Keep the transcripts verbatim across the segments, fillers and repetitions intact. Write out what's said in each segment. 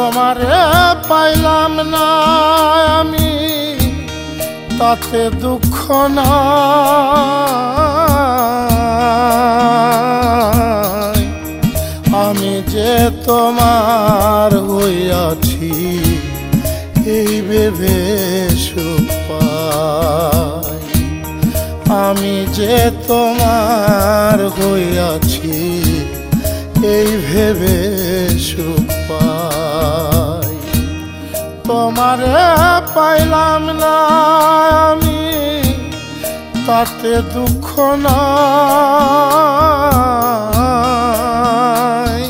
তোমারে পাইলাম না আমি তাতে দুঃখ নাই। আমি যে তোমার হইয়াছি এই ভেবে সুখ পাই। আমি যে তোমার হইয়াছি এই ভেবে সুখ পাই। তোমারে পাইলাম না আমি তাতে দুঃখ নাই।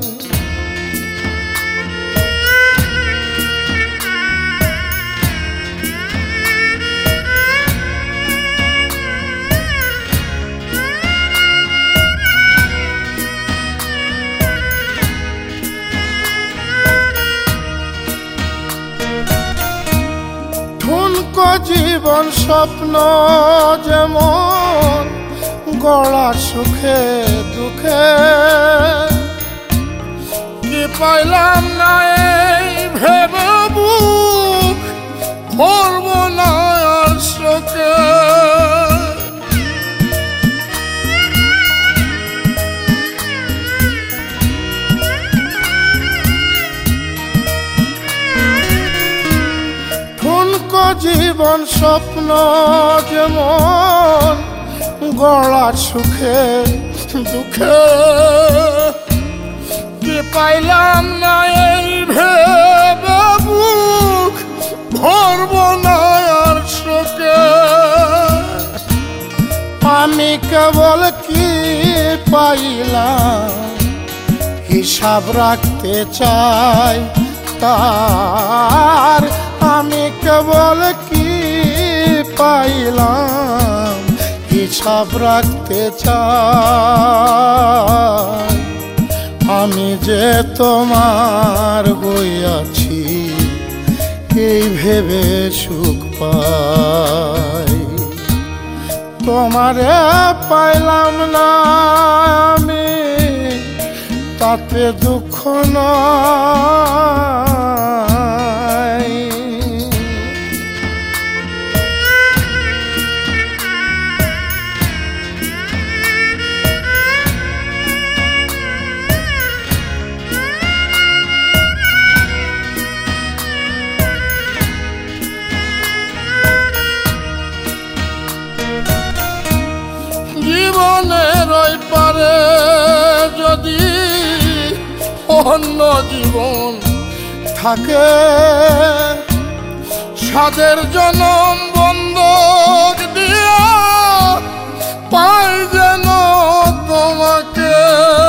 ঠুনকো জীবন স্বপ্ন যেমন গড়া সুখে দুঃখে, কি পাইলাম না এই ভেবে বুক ভরব না আর শোকে। জীবন স্বপ্ন যেমন গড়া সুখে দুঃখে, কি পাইলাম না এই ভেবে বুক ভরব না আর শোকে। আমি কেবল কি পাইলাম হিসাব রাখতে চাই তার। আমি কেবল কি পাইলাম হিসাব রাখতে চাই। আমি যে তোমার হইয়াছি এই ভেবে সুখ পাই। তোমারে পাইলাম না আমি তাতে দুঃখ নাই। জীবনের ওই পারে যদি অন্য জীবন থাকে, সাদের জনম বন্ধক দিয়া পাই যেন তোমাকে।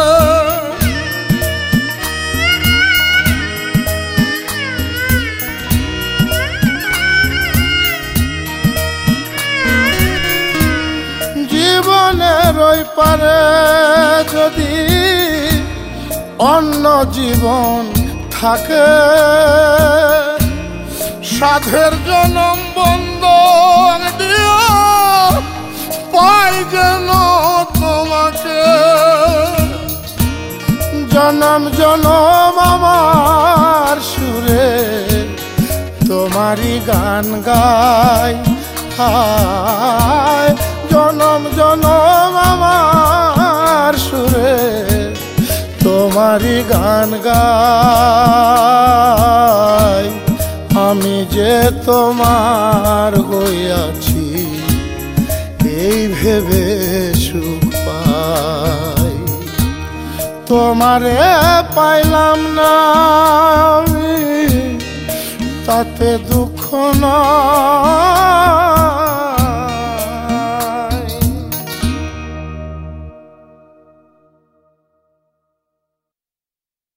জীবনের ওই পারে যদি অন্য জীবন থাকে, সাধের জনম বন্ধন দিয়া পাই যেন তোমাকে। জনম জনম আমার সুরে তোমারই গান গাই। হায় জনম জনম আমার সুরে তোমারই গান গাই। আমি যে তোমার হইয়াছি এই ভেবে সুখ পাই। তোমারে পাইলাম না আমি তাতে দুঃখ